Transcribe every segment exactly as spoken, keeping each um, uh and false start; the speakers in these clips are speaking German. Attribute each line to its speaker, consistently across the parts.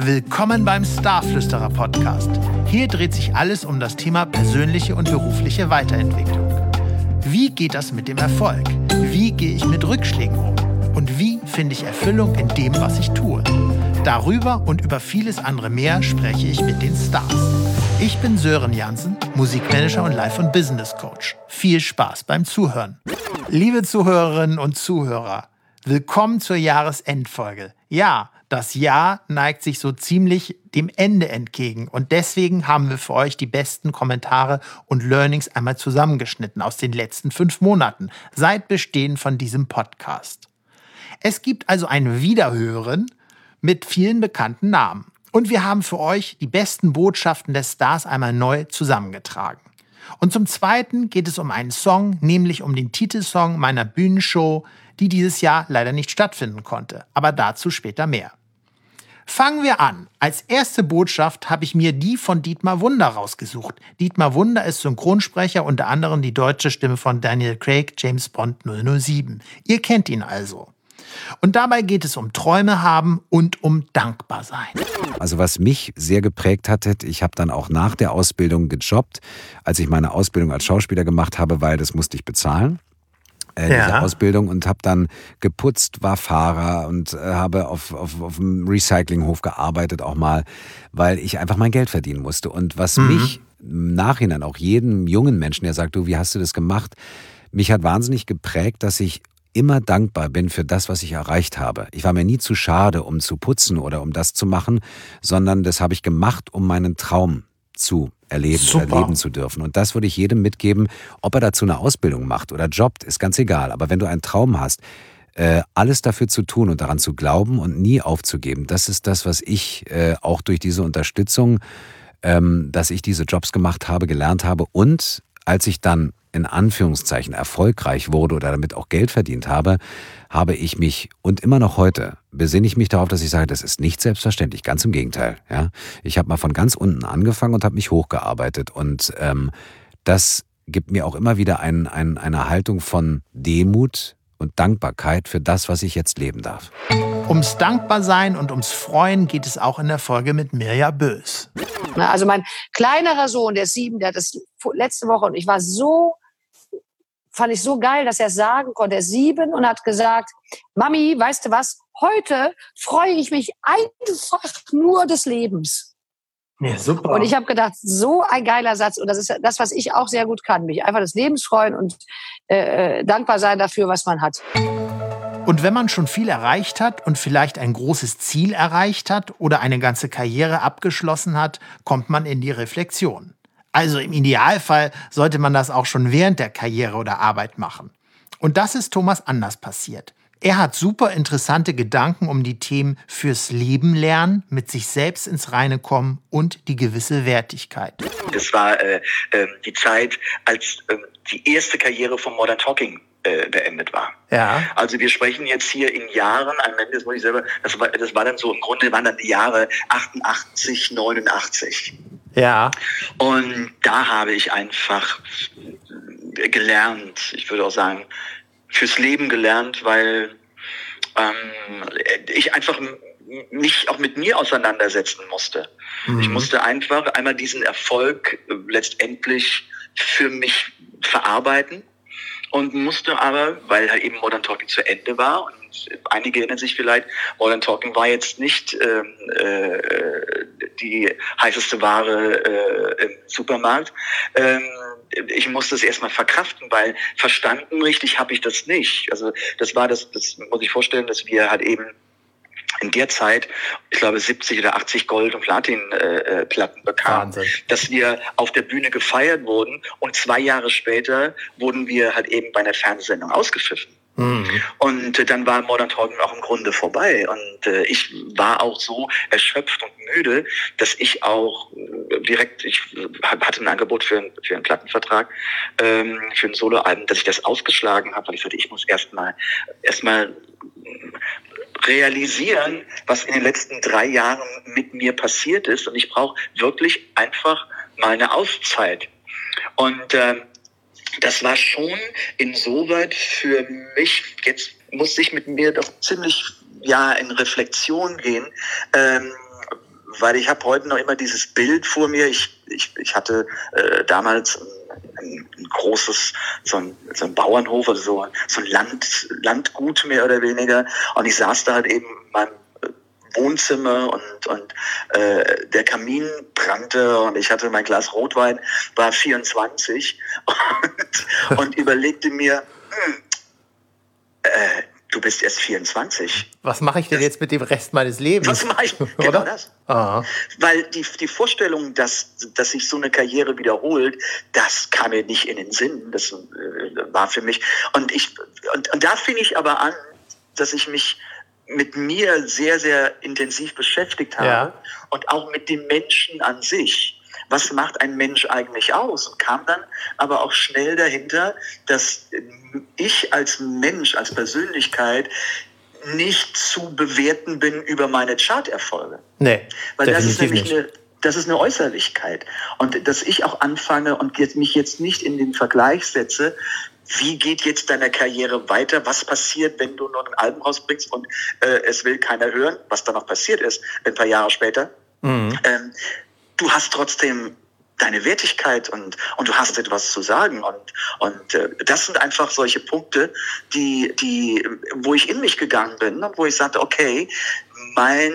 Speaker 1: Willkommen beim Starflüsterer Podcast. Hier dreht sich alles um das Thema persönliche und berufliche Weiterentwicklung. Wie geht das mit dem Erfolg? Wie gehe ich mit Rückschlägen um? Und wie finde ich Erfüllung in dem, was ich tue? Darüber und über vieles andere mehr spreche ich mit den Stars. Ich bin Sören Jansen, Musikmanager und Life- und Business Coach. Viel Spaß beim Zuhören. Liebe Zuhörerinnen und Zuhörer, willkommen zur Jahresendfolge. Ja, das Jahr neigt sich so ziemlich dem Ende entgegen und deswegen haben wir für euch die besten Kommentare und Learnings einmal zusammengeschnitten aus den letzten fünf Monaten seit Bestehen von diesem Podcast. Es gibt also ein Wiederhören mit vielen bekannten Namen und wir haben für euch die besten Botschaften des Stars einmal neu zusammengetragen. Und zum Zweiten geht es um einen Song, nämlich um den Titelsong meiner Bühnenshow, die dieses Jahr leider nicht stattfinden konnte. Aber dazu später mehr. Fangen wir an. Als erste Botschaft habe ich mir die von Dietmar Wunder rausgesucht. Dietmar Wunder ist Synchronsprecher, unter anderem die deutsche Stimme von Daniel Craig, James Bond null null sieben. Ihr kennt ihn also. Und dabei geht es um Träume haben und um dankbar sein.
Speaker 2: Also was mich sehr geprägt hat, ich habe dann auch nach der Ausbildung gejobbt, als ich meine Ausbildung als Schauspieler gemacht habe, weil das musste ich bezahlen. Äh,
Speaker 1: ja.
Speaker 2: diese Ausbildung und habe dann geputzt, war Fahrer und äh, habe auf, auf, auf einem Recyclinghof gearbeitet auch mal, weil ich einfach mein Geld verdienen musste. Und was mhm. mich im Nachhinein, auch jedem jungen Menschen, der sagt, du, wie hast du das gemacht, mich hat wahnsinnig geprägt, dass ich immer dankbar bin für das, was ich erreicht habe. Ich war mir nie zu schade, um zu putzen oder um das zu machen, sondern das habe ich gemacht, um meinen Traum zu erleben
Speaker 1: Super.
Speaker 2: oder leben zu dürfen. Und das würde ich jedem mitgeben, ob er dazu eine Ausbildung macht oder jobbt, ist ganz egal. Aber wenn du einen Traum hast, äh, alles dafür zu tun und daran zu glauben und nie aufzugeben, das ist das, was ich äh, auch durch diese Unterstützung, ähm, dass ich diese Jobs gemacht habe, gelernt habe. Und als ich dann in Anführungszeichen erfolgreich wurde oder damit auch Geld verdient habe, habe ich mich, und immer noch heute, besinne ich mich darauf, dass ich sage, das ist nicht selbstverständlich, ganz im Gegenteil. Ja? Ich habe mal von ganz unten angefangen und habe mich hochgearbeitet und ähm, das gibt mir auch immer wieder ein, ein, eine Haltung von Demut und Dankbarkeit für das, was ich jetzt leben darf.
Speaker 1: Ums Dankbarsein und ums Freuen geht es auch in der Folge mit Mirja Bös.
Speaker 3: Also mein kleinerer Sohn, der ist sieben, der hat das letzte Woche und ich war so, fand ich so geil, dass er es sagen konnte. Er ist sieben und hat gesagt, Mami, weißt du was, heute freue ich mich einfach nur des Lebens.
Speaker 1: Ja, super.
Speaker 3: Und ich habe gedacht, so ein geiler Satz. Und das ist das, was ich auch sehr gut kann. Mich einfach des Lebens freuen und äh, dankbar sein dafür, was man hat.
Speaker 1: Und wenn man schon viel erreicht hat und vielleicht ein großes Ziel erreicht hat oder eine ganze Karriere abgeschlossen hat, kommt man in die Reflexion. Also im Idealfall sollte man das auch schon während der Karriere oder Arbeit machen. Und das ist Thomas anders passiert. Er hat super interessante Gedanken um die Themen fürs Leben lernen, mit sich selbst ins Reine kommen und die gewisse Wertigkeit.
Speaker 4: Das war äh, äh, die Zeit, als äh, die erste Karriere von Modern Talking äh, beendet war.
Speaker 1: Ja.
Speaker 4: Also wir sprechen jetzt hier in Jahren, am Ende, das muss ich selber, das war, das war dann so, im Grunde waren dann die Jahre achtundachtzig, neunundachtzig.
Speaker 1: Ja.
Speaker 4: Und da habe ich einfach gelernt, ich würde auch sagen, fürs Leben gelernt, weil ähm, ich einfach mich auch mit mir auseinandersetzen musste. Mhm. Ich musste einfach einmal diesen Erfolg letztendlich für mich verarbeiten und musste aber, weil halt eben Modern Talking zu Ende war, und einige erinnern sich vielleicht, Modern Talking war jetzt nicht ähm, äh, die heißeste Ware äh, im Supermarkt. Ähm, ich musste es erstmal verkraften, weil verstanden richtig habe ich das nicht. Also das war das, das muss ich vorstellen, dass wir halt eben in der Zeit, ich glaube, siebzig oder achtzig Gold- und Platin-Platten äh, bekamen, Wahnsinn. Dass wir auf der Bühne gefeiert wurden und zwei Jahre später wurden wir halt eben bei einer Fernsehsendung ausgepfiffen. Mhm. Und äh, dann war Modern Talking auch im Grunde vorbei und äh, ich war auch so erschöpft und müde, dass ich auch äh, direkt, ich äh, hatte ein Angebot für, ein, für einen Plattenvertrag, ähm, für ein Soloalbum, dass ich das ausgeschlagen habe, weil ich sagte, ich muss erstmal erstmal realisieren, was in den letzten drei Jahren mit mir passiert ist, und ich brauche wirklich einfach mal eine Auszeit. Und äh, das war schon insoweit für mich, jetzt muss ich mit mir doch ziemlich ja in Reflexion gehen, ähm, weil ich habe heute noch immer dieses Bild vor mir. Ich, ich, ich hatte äh, damals ein, ein großes, so ein, so ein Bauernhof, also so, so ein Land, Landgut mehr oder weniger. Und ich saß da halt eben in meinem Wohnzimmer und, und äh, der Kamin brannte und ich hatte mein Glas Rotwein, war vierundzwanzig und, und überlegte mir, hm, äh, du bist erst vierundzwanzig.
Speaker 1: Was mache ich denn jetzt mit dem Rest meines Lebens?
Speaker 4: Was mache ich? Genau
Speaker 1: Oder?
Speaker 4: das.
Speaker 1: Aha.
Speaker 4: Weil die, die Vorstellung, dass, dass sich so eine Karriere wiederholt, das kam mir nicht in den Sinn. Das äh, war für mich. Und, ich, und, und da fing ich aber an, dass ich mich mit mir sehr, sehr intensiv beschäftigt habe
Speaker 1: Ja.
Speaker 4: und auch mit dem Menschen an sich. Was macht ein Mensch eigentlich aus? Und kam dann aber auch schnell dahinter, dass ich als Mensch, als Persönlichkeit nicht zu bewerten bin über meine Charterfolge.
Speaker 1: Nee,
Speaker 4: Weil das ist
Speaker 1: definitiv
Speaker 4: nämlich
Speaker 1: nicht.
Speaker 4: eine, das ist eine Äußerlichkeit. Und dass ich auch anfange und jetzt, mich jetzt nicht in den Vergleich setze, wie geht jetzt deine Karriere weiter? Was passiert, wenn du noch ein Album rausbringst und äh, es will keiner hören, was dann noch passiert ist, ein paar Jahre später?
Speaker 1: Mhm.
Speaker 4: Ähm, du hast trotzdem deine Wertigkeit und, und du hast etwas zu sagen. Und, und äh, das sind einfach solche Punkte, die, die, wo ich in mich gegangen bin und wo ich sagte, okay, mein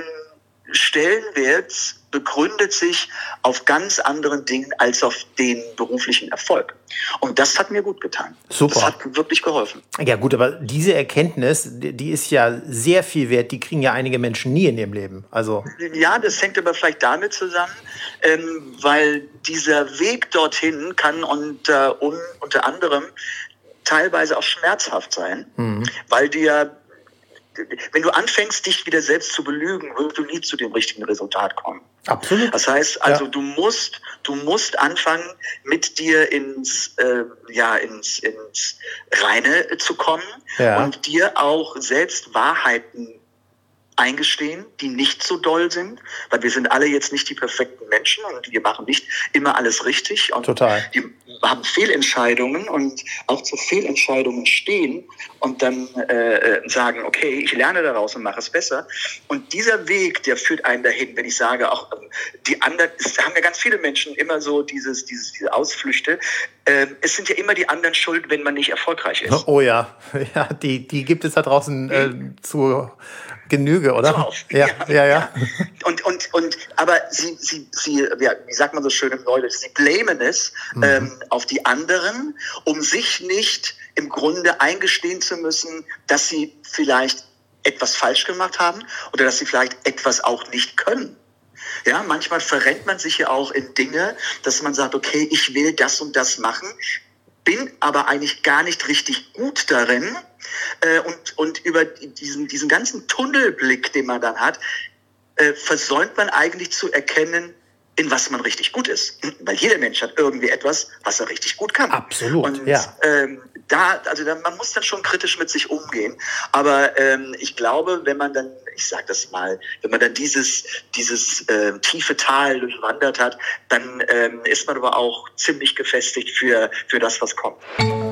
Speaker 4: Stellenwert begründet sich auf ganz anderen Dingen als auf den beruflichen Erfolg. Und das hat mir gut getan.
Speaker 1: Super.
Speaker 4: Das hat wirklich geholfen.
Speaker 1: Ja gut, aber diese Erkenntnis, die die ist ja sehr viel wert, die kriegen ja einige Menschen nie in ihrem Leben. Also
Speaker 4: Ja, das hängt aber vielleicht damit zusammen, ähm, weil dieser Weg dorthin kann unter, un, unter anderem teilweise auch schmerzhaft sein,
Speaker 1: mhm.
Speaker 4: weil dir, wenn du anfängst, dich wieder selbst zu belügen, wirst du nie zu dem richtigen Resultat kommen.
Speaker 1: absolut.
Speaker 4: Das heißt also,
Speaker 1: Ja.
Speaker 4: du musst, du musst anfangen, mit dir ins, äh, ja, ins, ins Reine zu kommen
Speaker 1: Ja.
Speaker 4: und dir auch selbst Wahrheiten eingestehen, die nicht so doll sind, weil wir sind alle jetzt nicht die perfekten Menschen und wir machen nicht immer alles richtig und
Speaker 1: Total.
Speaker 4: wir haben Fehlentscheidungen und auch zu Fehlentscheidungen stehen und dann äh, sagen, okay, ich lerne daraus und mache es besser. Und dieser Weg, der führt einen dahin, wenn ich sage, auch ähm, die anderen, es haben ja ganz viele Menschen immer so dieses, dieses, diese Ausflüchte. Ähm, es sind ja immer die anderen schuld, wenn man nicht erfolgreich ist.
Speaker 1: Oh ja, ja, die, die gibt es da draußen äh, zu Genüge, oder?
Speaker 4: Zuhauf.
Speaker 1: Ja, ja, ja.
Speaker 4: Und, und, und, aber sie, sie, sie, ja, wie sagt man so schön im Neudeutsch, sie blamen es
Speaker 1: Mhm.
Speaker 4: ähm, auf die anderen, um sich nicht im Grunde eingestehen zu müssen, dass sie vielleicht etwas falsch gemacht haben oder dass sie vielleicht etwas auch nicht können. Ja, manchmal verrennt man sich ja auch in Dinge, dass man sagt, okay, ich will das und das machen, bin aber eigentlich gar nicht richtig gut darin. Äh, und, und über diesen, diesen ganzen Tunnelblick, den man dann hat, äh, versäumt man eigentlich zu erkennen, in was man richtig gut ist. Weil jeder Mensch hat irgendwie etwas, was er richtig gut kann.
Speaker 1: Absolut,
Speaker 4: und,
Speaker 1: ja.
Speaker 4: Ähm, da, also da, man muss dann schon kritisch mit sich umgehen. Aber ähm, ich glaube, wenn man dann, ich sag das mal, wenn man dann dieses, dieses äh, tiefe Tal durchwandert hat, dann ähm, ist man aber auch ziemlich gefestigt für, für das, was kommt.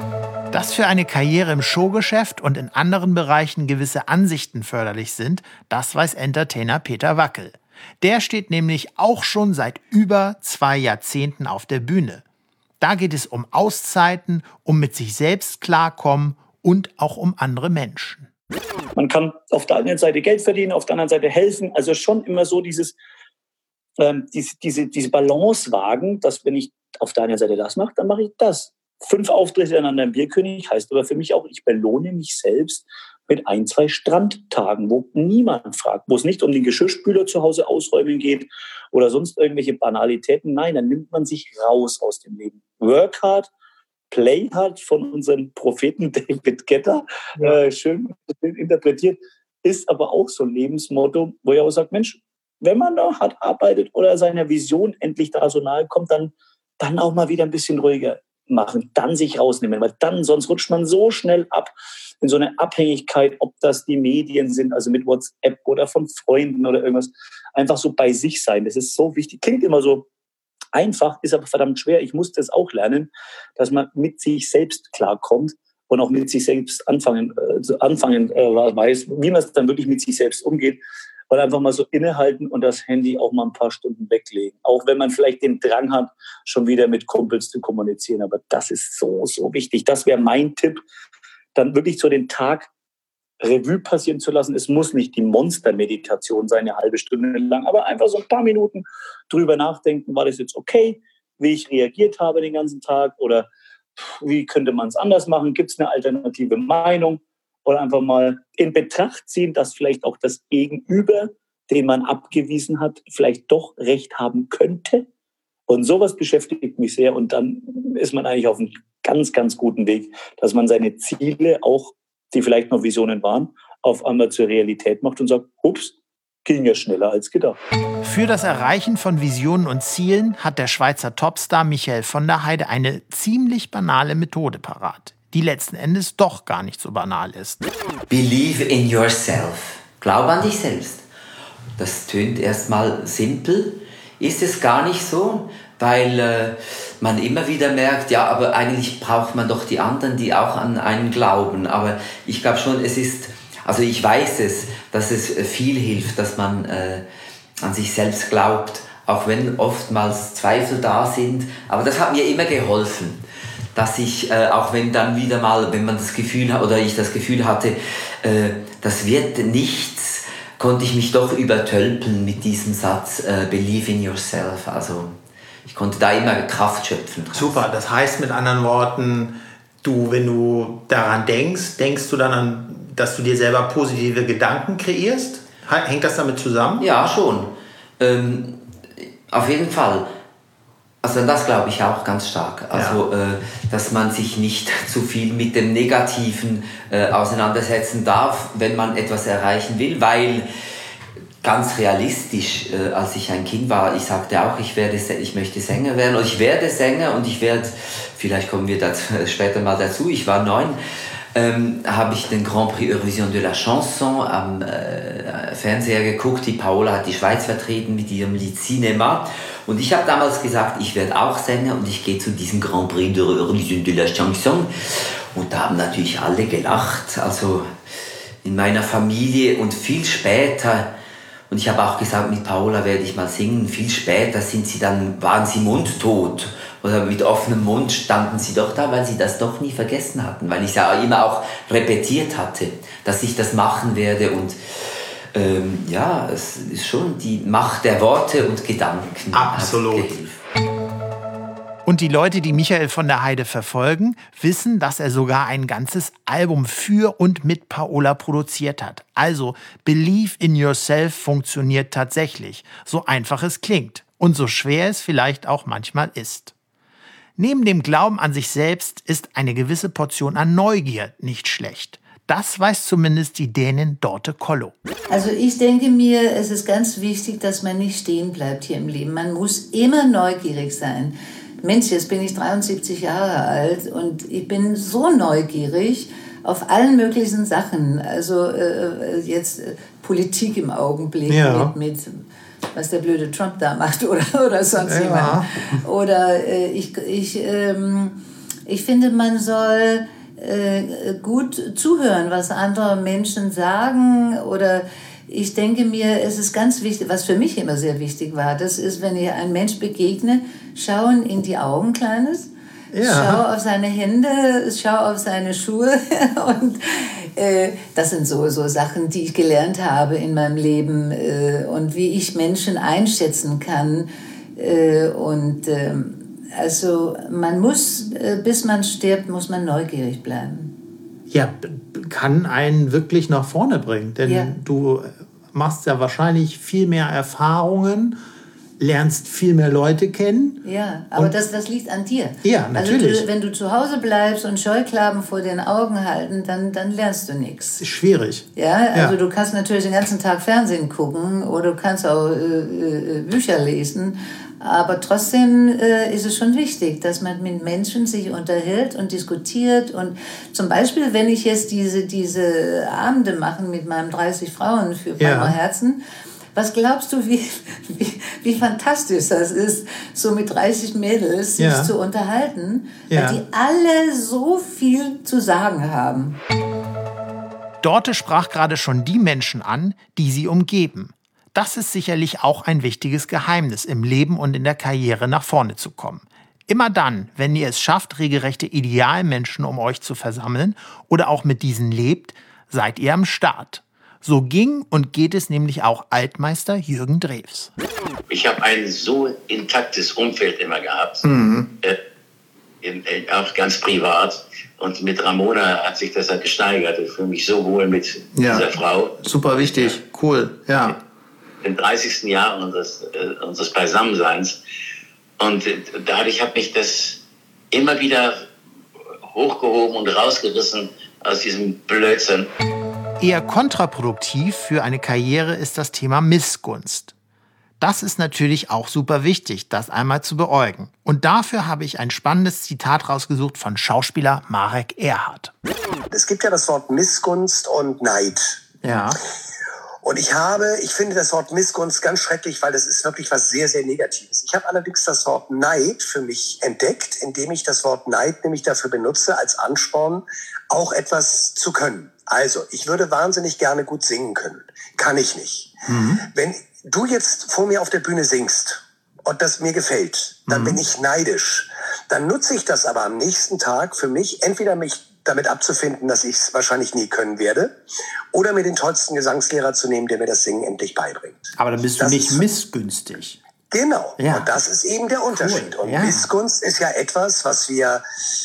Speaker 1: Dass für eine Karriere im Showgeschäft und in anderen Bereichen gewisse Ansichten förderlich sind, das weiß Entertainer Peter Wackel. Der steht nämlich auch schon seit über zwei Jahrzehnten auf der Bühne. Da geht es um Auszeiten, um mit sich selbst klarkommen und auch um andere Menschen.
Speaker 5: Man kann auf der einen Seite Geld verdienen, auf der anderen Seite helfen. Also schon immer so dieses, ähm, diese, diese, diese Balance wagen, dass wenn ich auf der einen Seite das mache, dann mache ich das. Fünf Auftritte an einem Bierkönig heißt aber für mich auch, ich belohne mich selbst mit ein, zwei Strandtagen, wo niemand fragt, wo es nicht um den Geschirrspüler zu Hause ausräumen geht oder sonst irgendwelche Banalitäten. Nein, dann nimmt man sich raus aus dem Leben. Work hard, play hard von unserem Propheten David Guetta, ja. äh, schön interpretiert, ist aber auch so ein Lebensmotto, wo ich auch sage, Mensch, wenn man da hart arbeitet oder seiner Vision endlich da so nahe kommt, dann, dann auch mal wieder ein bisschen ruhiger machen, dann sich rausnehmen, weil dann, sonst rutscht man so schnell ab in so eine Abhängigkeit, ob das die Medien sind, also mit WhatsApp oder von Freunden oder irgendwas, einfach so bei sich sein, das ist so wichtig, klingt immer so einfach, ist aber verdammt schwer, ich musste es auch lernen, dass man mit sich selbst klarkommt und auch mit sich selbst anfangen, äh, anfangen äh, weiß, wie man es dann wirklich mit sich selbst umgeht Oder einfach mal so innehalten und das Handy auch mal ein paar Stunden weglegen. Auch wenn man vielleicht den Drang hat, schon wieder mit Kumpels zu kommunizieren. Aber das ist so, so wichtig. Das wäre mein Tipp, dann wirklich so den Tag Revue passieren zu lassen. Es muss nicht die Monstermeditation sein, eine halbe Stunde lang, aber einfach so ein paar Minuten drüber nachdenken, war das jetzt okay, wie ich reagiert habe den ganzen Tag oder wie könnte man es anders machen, gibt es eine alternative Meinung oder einfach mal in Betracht ziehen, dass vielleicht auch das Gegenüber, den man abgewiesen hat, vielleicht doch recht haben könnte. Und sowas beschäftigt mich sehr und dann ist man eigentlich auf einem ganz, ganz guten Weg, dass man seine Ziele auch, die vielleicht noch Visionen waren, auf einmal zur Realität macht und sagt, ups, ging ja schneller als gedacht.
Speaker 1: Für das Erreichen von Visionen und Zielen hat der Schweizer Topstar Michael von der Heide eine ziemlich banale Methode parat, die letzten Endes doch gar nicht so banal ist.
Speaker 6: Believe in yourself. Glaub an dich selbst. Das tönt erstmal simpel, ist es gar nicht so, weil äh, man immer wieder merkt, ja, aber eigentlich braucht man doch die anderen, die auch an einen glauben. Aber ich glaube schon, es ist, also ich weiß es, dass es viel hilft, dass man äh, an sich selbst glaubt, auch wenn oftmals Zweifel da sind. Aber das hat mir immer geholfen, dass ich, äh, auch wenn dann wieder mal, wenn man das Gefühl hat, oder ich das Gefühl hatte, äh, das wird nichts, konnte ich mich doch übertölpeln mit diesem Satz, äh, believe in yourself. Also ich konnte da immer Kraft schöpfen.
Speaker 1: Super, das heißt mit anderen Worten, du, wenn du daran denkst, denkst du dann an, dass du dir selber positive Gedanken kreierst? Hängt das damit zusammen?
Speaker 6: Ja, schon. Ähm, auf jeden Fall. Also das glaube ich auch ganz stark. Also, ja. äh, dass man sich nicht zu viel mit dem Negativen äh, auseinandersetzen darf, wenn man etwas erreichen will, weil ganz realistisch, äh, als ich ein Kind war, ich sagte auch, ich werde, ich möchte Sänger werden und ich werde Sänger und ich werde, vielleicht kommen wir dazu, später mal dazu, ich war neun, ähm, habe ich den Grand Prix Eurovision de la Chanson am äh, Fernseher geguckt. Die Paola hat die Schweiz vertreten mit ihrem Lied Cinema und ich habe damals gesagt, ich werde auch Sänger und ich gehe zu diesem Grand Prix de Eurovision de la Chanson und da haben natürlich alle gelacht, also in meiner Familie und viel später. Und ich habe auch gesagt, mit Paola werde ich mal singen. Viel später sind sie dann, waren sie mundtot. Oder mit offenem Mund standen sie doch da, weil sie das doch nie vergessen hatten. Weil ich ja immer auch repetiert hatte, dass ich das machen werde. Und ähm, ja, es ist schon die Macht der Worte und Gedanken.
Speaker 1: Absolut. Und die Leute, die Michael von der Heide verfolgen, wissen, dass er sogar ein ganzes Album für und mit Paola produziert hat. Also Believe in Yourself funktioniert tatsächlich, so einfach es klingt und so schwer es vielleicht auch manchmal ist. Neben dem Glauben an sich selbst ist eine gewisse Portion an Neugier nicht schlecht. Das weiß zumindest die Dänin Dorte Kollo.
Speaker 7: Also ich denke mir, es ist ganz wichtig, dass man nicht stehen bleibt hier im Leben. Man muss immer neugierig sein. Mensch, jetzt bin ich dreiundsiebzig Jahre alt und ich bin so neugierig auf allen möglichen Sachen. Also äh, jetzt äh, Politik im Augenblick ja. mit, mit was der blöde Trump da macht oder, oder sonst ja. jemand. Oder äh, ich, ich, ähm, ich finde, man soll äh, gut zuhören, was andere Menschen sagen oder ich denke mir, es ist ganz wichtig, was für mich immer sehr wichtig war, das ist, wenn ich einem Mensch begegne, schauen in die Augen, Kleines, ja. schau auf seine Hände, schau auf seine Schuhe und äh, das sind so, so Sachen, die ich gelernt habe in meinem Leben äh, und wie ich Menschen einschätzen kann äh, und äh, also man muss, äh, bis man stirbt, muss man neugierig bleiben.
Speaker 1: Ja, kann einen wirklich nach vorne bringen. Denn ja. du machst ja wahrscheinlich viel mehr Erfahrungen, lernst viel mehr Leute kennen.
Speaker 7: Ja, aber das, das liegt an dir.
Speaker 1: Ja, natürlich.
Speaker 7: Also du, wenn du zu Hause bleibst und Scheuklappen vor den Augen halten, dann, dann lernst du nichts.
Speaker 1: Schwierig.
Speaker 7: Ja, also
Speaker 1: ja.
Speaker 7: du kannst natürlich den ganzen Tag Fernsehen gucken oder du kannst auch äh, Bücher lesen. Aber trotzdem äh, ist es schon wichtig, dass man mit Menschen sich unterhält und diskutiert. Und zum Beispiel, wenn ich jetzt diese, diese Abende mache mit meinen dreißig Frauen für Palmer ja. Herzen, was glaubst du, wie, wie, wie fantastisch das ist, so mit dreißig Mädels sich ja. zu unterhalten, ja. weil die alle so viel zu sagen haben.
Speaker 1: Dorte sprach gerade schon die Menschen an, die sie umgeben. Das ist sicherlich auch ein wichtiges Geheimnis im Leben und in der Karriere nach vorne zu kommen. Immer dann, wenn ihr es schafft, regelrechte Idealmenschen um euch zu versammeln oder auch mit diesen lebt, seid ihr am Start. So ging und geht es nämlich auch Altmeister Jürgen Drews.
Speaker 8: Ich habe ein so intaktes Umfeld immer gehabt,
Speaker 1: Mhm.
Speaker 8: äh, in, in, auch ganz privat. Und mit Ramona hat sich das halt gesteigert. Ich fühle mich so wohl mit
Speaker 1: Ja.
Speaker 8: dieser Frau.
Speaker 1: Super wichtig, cool, ja.
Speaker 8: Im dreißigsten Jahr unseres, äh, unseres Beisammenseins. Und äh, dadurch hat mich das immer wieder hochgehoben und rausgerissen aus diesem Blödsinn.
Speaker 1: Eher kontraproduktiv für eine Karriere ist das Thema Missgunst. Das ist natürlich auch super wichtig, das einmal zu beäugen. Und dafür habe ich ein spannendes Zitat rausgesucht von Schauspieler Marek Erhardt.
Speaker 9: Es gibt ja das Wort Missgunst und Neid.
Speaker 1: Ja.
Speaker 9: Und ich habe, ich finde das Wort Missgunst ganz schrecklich, weil das ist wirklich was sehr, sehr Negatives. Ich habe allerdings das Wort Neid für mich entdeckt, indem ich das Wort Neid nämlich dafür benutze, als Ansporn, auch etwas zu können. Also, ich würde wahnsinnig gerne gut singen können. Kann ich nicht. Mhm. Wenn du jetzt vor mir auf der Bühne singst und das mir gefällt, dann mhm. bin ich neidisch. Dann nutze ich das aber am nächsten Tag für mich, entweder mich damit abzufinden, dass ich es wahrscheinlich nie können werde, oder mir den tollsten Gesangslehrer zu nehmen, der mir das Singen endlich beibringt.
Speaker 1: Aber dann bist du
Speaker 9: das
Speaker 1: nicht
Speaker 9: ist,
Speaker 1: missgünstig.
Speaker 9: Genau,
Speaker 1: Ja.
Speaker 9: Und das ist eben der Unterschied.
Speaker 1: Cool.
Speaker 9: Und
Speaker 1: Ja.
Speaker 9: Missgunst ist ja etwas, was wir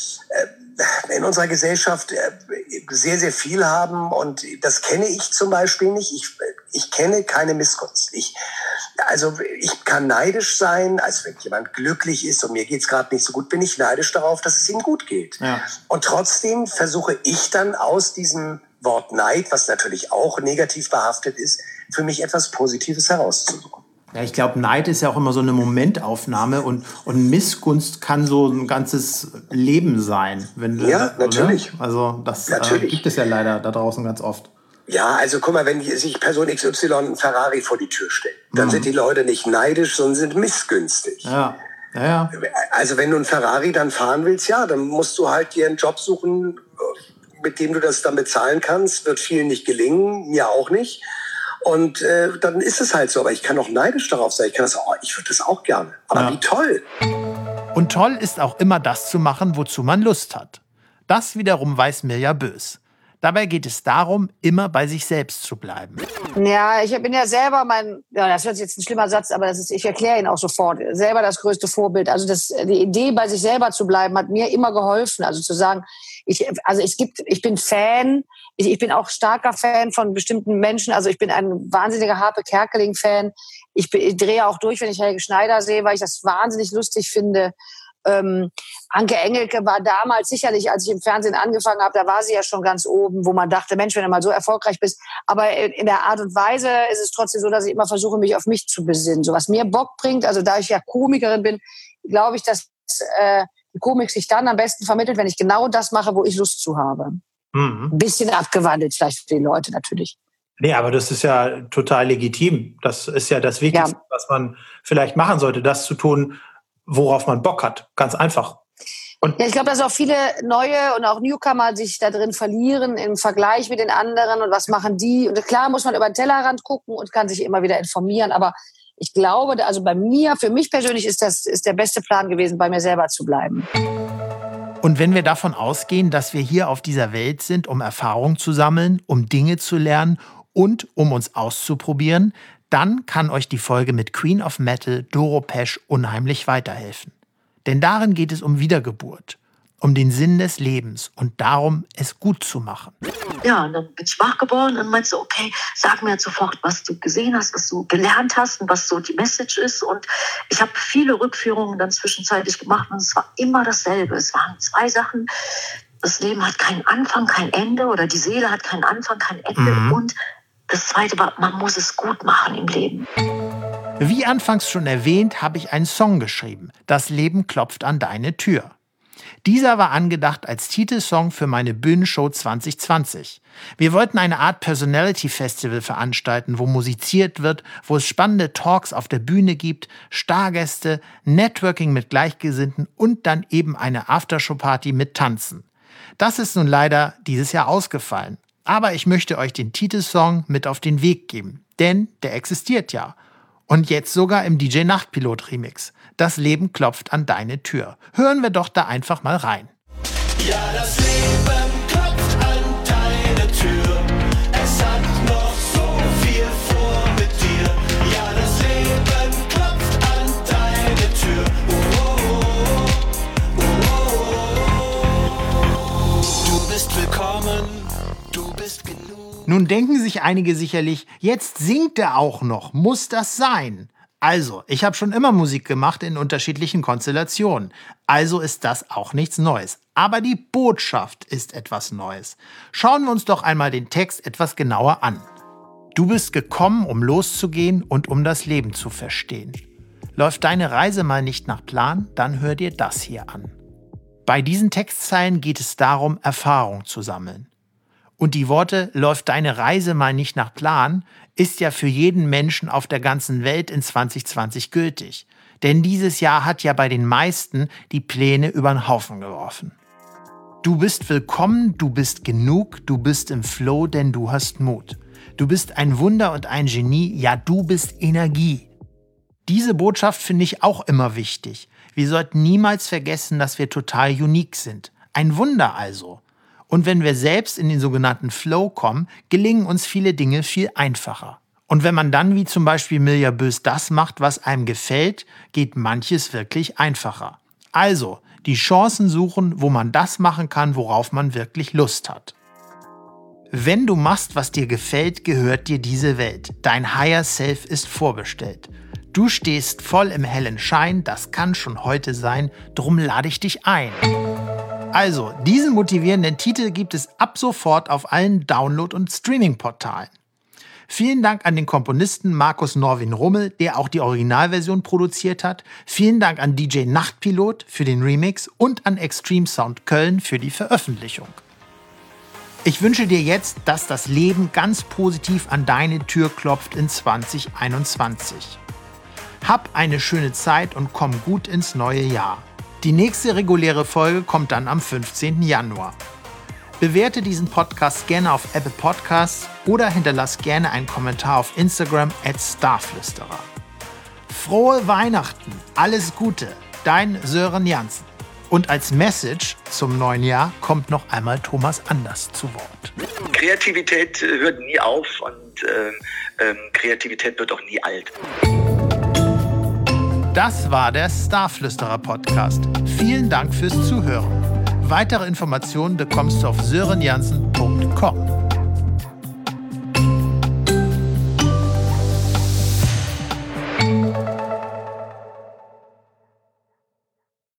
Speaker 9: äh, in unserer Gesellschaft äh, sehr, sehr viel haben. Und das kenne ich zum Beispiel nicht. Ich, ich kenne keine Missgunst. Ich, also ich kann neidisch sein, als wenn jemand glücklich ist und mir geht's gerade nicht so gut, bin ich neidisch darauf, dass es ihm gut geht.
Speaker 1: Ja.
Speaker 9: Und trotzdem versuche ich dann aus diesem Wort Neid, was natürlich auch negativ behaftet ist, für mich etwas Positives herauszusuchen.
Speaker 1: Ja, ich glaube, Neid ist ja auch immer so eine Momentaufnahme und, und Missgunst kann so ein ganzes Leben sein. Wenn du,
Speaker 9: Ja, natürlich.
Speaker 1: Oder? Also das
Speaker 9: Natürlich.
Speaker 1: Äh, gibt es ja leider da draußen ganz oft.
Speaker 9: Ja, also guck mal, wenn sich Person X Y ein Ferrari vor die Tür stellt, dann mhm. sind die Leute nicht neidisch, sondern sind missgünstig.
Speaker 1: Ja. Ja, ja.
Speaker 9: Also wenn du ein Ferrari dann fahren willst, ja, dann musst du halt dir einen Job suchen, mit dem du das dann bezahlen kannst. Wird vielen nicht gelingen, mir auch nicht. Und äh, dann ist es halt so. Aber ich kann auch neidisch darauf sein. Ich kann das auch, ich würde das auch gerne. Aber
Speaker 1: Ja.
Speaker 9: wie toll.
Speaker 1: Und toll ist auch immer das zu machen, wozu man Lust hat. Das wiederum weiß Mirja Bös. Dabei geht es darum, immer bei sich selbst zu bleiben.
Speaker 3: Ja, ich bin ja selber mein, ja, das hört sich jetzt ein schlimmer Satz, aber das ist, ich erkläre ihn auch sofort, selber das größte Vorbild. Also das, die Idee, bei sich selber zu bleiben, hat mir immer geholfen. Also zu sagen, ich, also es gibt, ich bin Fan, ich, ich bin auch starker Fan von bestimmten Menschen. Also ich bin ein wahnsinniger Harpe Kerkeling-Fan. Ich, ich drehe auch durch, wenn ich Helge Schneider sehe, weil ich das wahnsinnig lustig finde. Ähm, Anke Engelke war damals sicherlich, als ich im Fernsehen angefangen habe, da war sie ja schon ganz oben, wo man dachte, Mensch, wenn du mal so erfolgreich bist. Aber in der Art und Weise ist es trotzdem so, dass ich immer versuche, mich auf mich zu besinnen. So was mir Bock bringt, also da ich ja Komikerin bin, glaube ich, dass äh, die Komik sich dann am besten vermittelt, wenn ich genau das mache, wo ich Lust zu habe.
Speaker 1: Mhm.
Speaker 3: Ein bisschen abgewandelt vielleicht für die Leute natürlich.
Speaker 1: Nee, aber das ist ja total legitim. Das ist ja das Wichtigste,
Speaker 3: Ja.
Speaker 1: was man vielleicht machen sollte, das zu tun, worauf man Bock hat. Ganz einfach. Und
Speaker 3: Ja, ich glaube, dass auch viele neue und auch Newcomer sich da drin verlieren im Vergleich mit den anderen und was machen die. Und klar muss man über den Tellerrand gucken und kann sich immer wieder informieren. Aber ich glaube, also bei mir, für mich persönlich ist das ist der beste Plan gewesen, bei mir selber zu bleiben.
Speaker 1: Und wenn wir davon ausgehen, dass wir hier auf dieser Welt sind, um Erfahrung zu sammeln, um Dinge zu lernen und um uns auszuprobieren, dann kann euch die Folge mit Queen of Metal, Doro Pesch, unheimlich weiterhelfen. Denn darin geht es um Wiedergeburt, um den Sinn des Lebens und darum, es gut zu machen.
Speaker 10: Ja, und dann bin ich wach geworden und meinte so, okay, sag mir jetzt sofort, was du gesehen hast, was du gelernt hast und was so die Message ist. Und ich habe viele Rückführungen dann zwischenzeitlich gemacht und es war immer dasselbe. Es waren zwei Sachen. Das Leben hat keinen Anfang, kein Ende oder die Seele hat keinen Anfang, kein Ende. Mhm. Und das Zweite war, man muss es gut machen im Leben.
Speaker 1: Wie anfangs schon erwähnt, habe ich einen Song geschrieben. Das Leben klopft an deine Tür. Dieser war angedacht als Titelsong für meine Bühnenshow zwanzig zwanzig. Wir wollten eine Art Personality Festival veranstalten, wo musiziert wird, wo es spannende Talks auf der Bühne gibt, Stargäste, Networking mit Gleichgesinnten und dann eben eine Aftershow-Party mit Tanzen. Das ist nun leider dieses Jahr ausgefallen. Aber ich möchte euch den Titelsong mit auf den Weg geben. Denn der existiert ja. Und jetzt sogar im D J Nachtpilot Remix. Das Leben klopft an deine Tür. Hören wir doch da einfach mal rein.
Speaker 11: Ja, das Leben klopft an deine Tür. Es hat noch so viel vor mit dir. Ja, das Leben klopft an deine Tür. Oh, oh, oh, oh. Du bist willkommen, du bist genug.
Speaker 1: Nun denken sich einige sicherlich, jetzt singt er auch noch. Muss das sein? Also, ich habe schon immer Musik gemacht in unterschiedlichen Konstellationen. Also ist das auch nichts Neues. Aber die Botschaft ist etwas Neues. Schauen wir uns doch einmal den Text etwas genauer an. Du bist gekommen, um loszugehen und um das Leben zu verstehen. Läuft deine Reise mal nicht nach Plan, dann hör dir das hier an. Bei diesen Textzeilen geht es darum, Erfahrung zu sammeln. Und die Worte "läuft deine Reise mal nicht nach Plan" ist ja für jeden Menschen auf der ganzen Welt in zwanzig zwanzig gültig. Denn dieses Jahr hat ja bei den meisten die Pläne über den Haufen geworfen. Du bist willkommen, du bist genug, du bist im Flow, denn du hast Mut. Du bist ein Wunder und ein Genie, ja, du bist Energie. Diese Botschaft finde ich auch immer wichtig. Wir sollten niemals vergessen, dass wir total unique sind. Ein Wunder also. Und wenn wir selbst in den sogenannten Flow kommen, gelingen uns viele Dinge viel einfacher. Und wenn man dann wie zum Beispiel Mirja Bös das macht, was einem gefällt, geht manches wirklich einfacher. Also, die Chancen suchen, wo man das machen kann, worauf man wirklich Lust hat. Wenn du machst, was dir gefällt, gehört dir diese Welt. Dein Higher Self ist vorbestellt. Du stehst voll im hellen Schein, das kann schon heute sein, drum lade ich dich ein. Also, diesen motivierenden Titel gibt es ab sofort auf allen Download- und Streaming-Portalen. Vielen Dank an den Komponisten Markus Norwin Rummel, der auch die Originalversion produziert hat. Vielen Dank an D J Nachtpilot für den Remix und an Extreme Sound Köln für die Veröffentlichung. Ich wünsche dir jetzt, dass das Leben ganz positiv an deine Tür klopft in zwanzig einundzwanzig. Hab eine schöne Zeit und komm gut ins neue Jahr. Die nächste reguläre Folge kommt dann am fünfzehnten Januar. Bewerte diesen Podcast gerne auf Apple Podcasts oder hinterlass gerne einen Kommentar auf Instagram at starflüsterer. Frohe Weihnachten, alles Gute, dein Sören Jansen. Und als Message zum neuen Jahr kommt noch einmal Thomas Anders zu Wort.
Speaker 4: Kreativität hört nie auf und äh, äh, Kreativität wird auch nie alt.
Speaker 1: Das war der Starflüsterer Podcast. Vielen Dank fürs Zuhören. Weitere Informationen bekommst du auf sören jansen punkt com.